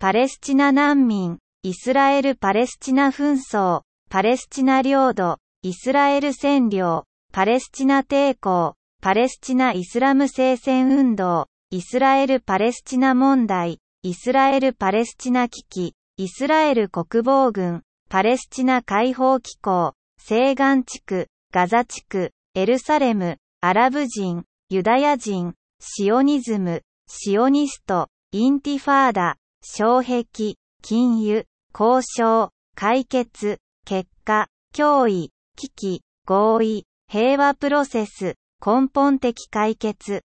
パレスチナ難民、イスラエル・パレスチナ紛争、パレスチナ領土、イスラエル占領、パレスチナ抵抗、パレスチナイスラム聖戦運動、イスラエル・パレスチナ問題、イスラエル・パレスチナ危機、イスラエル国防軍、パレスチナ解放機構、西岸地区、ガザ地区、エルサレム、アラブ人、ユダヤ人、シオニズム、シオニスト、インティファーダ、障壁、禁輸、交渉、解決、結果、脅威、危機、合意、平和プロセス、根本的解決。